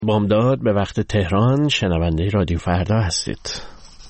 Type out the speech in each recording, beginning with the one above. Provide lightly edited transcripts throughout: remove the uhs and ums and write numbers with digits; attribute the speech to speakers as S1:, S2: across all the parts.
S1: بامداد به وقت تهران، شنونده رادیو فردا هستید.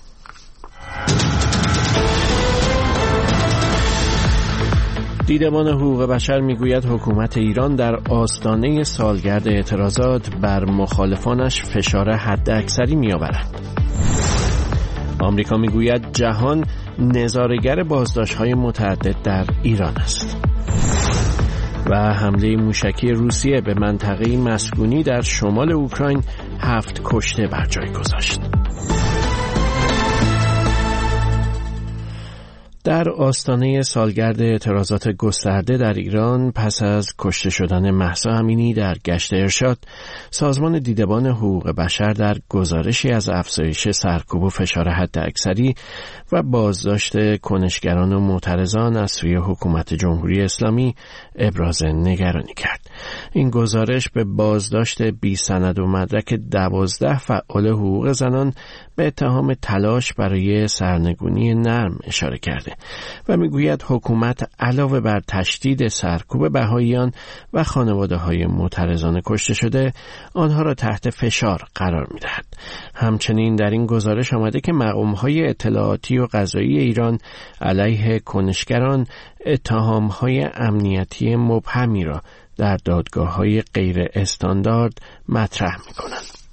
S1: دیدبان حقوق بشر میگوید حکومت ایران در آستانه سالگرد اعتراضات بر مخالفانش فشار حداکثری میآورد. آمریکا میگوید جهان نظاره‌گر بازداشت‌های متعدد در ایران است. و حمله موشکی روسیه به منطقه مسکونی در شمال اوکراین 7 کشته بر جای گذاشت. در آستانه سالگرد اعتراضات گسترده در ایران پس از کشته شدن مهسا امینی در گشت ارشاد، سازمان دیدبان حقوق بشر در گزارشی از افزایش سرکوب و فشار حداکثری و بازداشت کنشگران و معترضان از سوی حکومت جمهوری اسلامی ابراز نگرانی کرد. این گزارش به بازداشت بی سند و مدرک 12 فعال حقوق زنان به اتهام تلاش برای سرنگونی نرم اشاره کرده و میگوید حکومت علاوه بر تشدید سرکوب بهائیان و خانواده‌های معترضان کشته شده، آنها را تحت فشار قرار می‌دهد. همچنین در این گزارش آمده که مقام‌های اطلاعاتی و قضایی ایران علیه کنشگران اتهام‌های امنیتی مبهمی را در دادگاه‌های غیر استاندارد مطرح می‌کنند.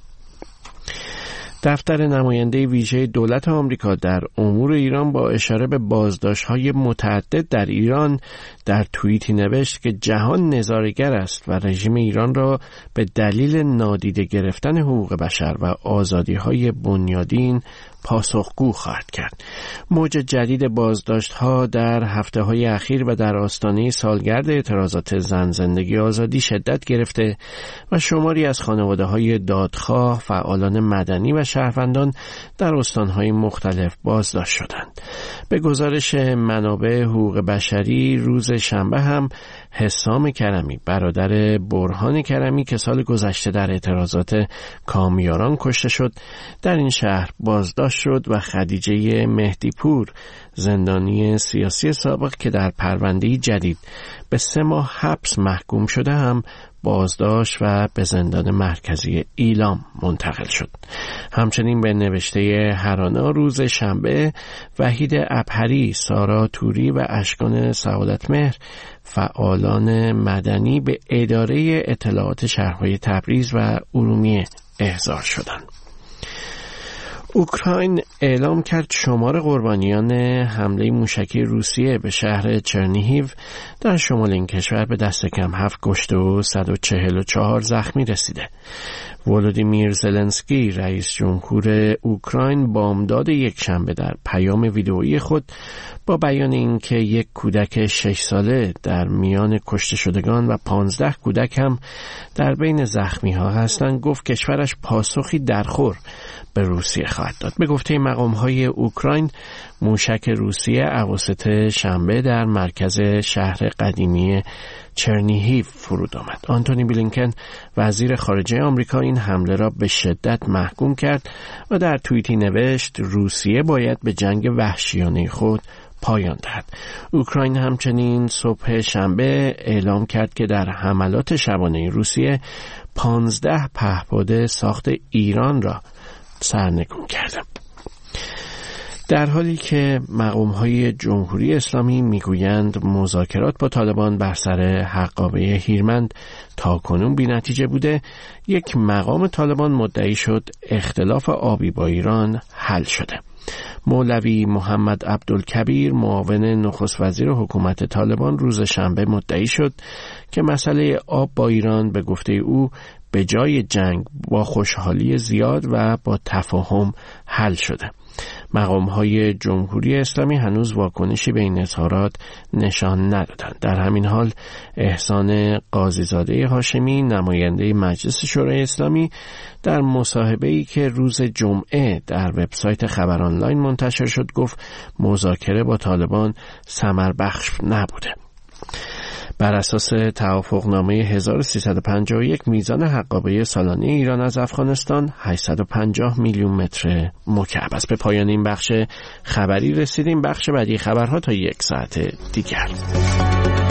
S1: دفتر نماینده ویژه دولت آمریکا در امور ایران با اشاره به بازداشت‌های متعدد در ایران در توییتی نوشت که جهان نظاره‌گر است و رژیم ایران را به دلیل نادیده گرفتن حقوق بشر و آزادی‌های بنیادین پاسخگو خواهد کرد. موج جدید بازداشت‌ها در هفته‌های اخیر و در آستانه سالگرد اعتراضات زن، زندگی، آزادی شدت گرفته و شماری از خانواده‌های دادخواه، فعالان مدنی و شهروندان در استان‌های مختلف بازداشت شدند. به گزارش منابع حقوق بشری روز شنبه هم حسام کرمی، برادر برهان کرمی که سال گذشته در اعتراضات کامیاران کشته شد، در این شهر بازداشت شد و خدیجه مهدیپور، زندانی سیاسی سابق که در پرونده جدید به 3 ماه حبس محکوم شده، هم بازداشت و به زندان مرکزی ایلام منتقل شد. همچنین به نوشته هرانا روز شنبه وحید ابهری، سارا توری و اشکان سعادتمهر، فعالان مدنی به اداره اطلاعات شهرهای تبریز و ارومیه احضار شدند. اوکراین اعلام کرد شمار قربانیان حمله موشکی روسیه به شهر چرنیهیو در شمال این کشور به دست کم 7 کشته و 144 زخمی رسیده. ولودیمیر زلنسکی، رئیس جمهور اوکراین، بامداد یکشنبه در پیام ویدئویی خود با بیان اینکه یک کودک 6 ساله در میان کشته شدگان و 15 کودک هم در بین زخمی ها هستند، گفت کشورش پاسخی درخور به روسیه خواهد داد. به گفته مقام‌های اوکراین، موشک روسیه اواسط شنبه در مرکز شهر قدیمی چرنیهیو فرود آمد. آنتونی بلینکن، وزیر خارجه آمریکا، این حمله را به شدت محکوم کرد و در توییتی نوشت روسیه باید به جنگ وحشیانه خود پایان دهد. اوکراین همچنین صبح شنبه اعلام کرد که در حملات شبانه روسیه 15 پهپاد ساخت ایران را سرنگون کرده. در حالی که مقام‌های جمهوری اسلامی میگویند مذاکرات با طالبان بر سر حقابه هیرمند تاکنون بی‌نتیجه بوده، یک مقام طالبان مدعی شد اختلاف آبی با ایران حل شده. مولوی محمد عبدالکبیر، معاون نخست وزیر حکومت طالبان، روز شنبه مدعی شد که مسئله آب با ایران به گفته او به جای جنگ با خوشحالی زیاد و با تفاهم حل شده. مقام‌های جمهوری اسلامی هنوز واکنشی به این اظهارات نشان ندادند. در همین حال احسان قاضیزاده هاشمی، نماینده مجلس شورای اسلامی، در مصاحبه‌ای که روز جمعه در وبسایت خبر آنلاین منتشر شد گفت مذاکره با طالبان ثمربخش نبوده. بر اساس توافقنامه 1351 میزان حقابه سالانه ایران از افغانستان 850 میلیون متر مکعب است. به پایان این بخش خبری رسیدیم. بخش بعدی خبرها تا 1 ساعت دیگر.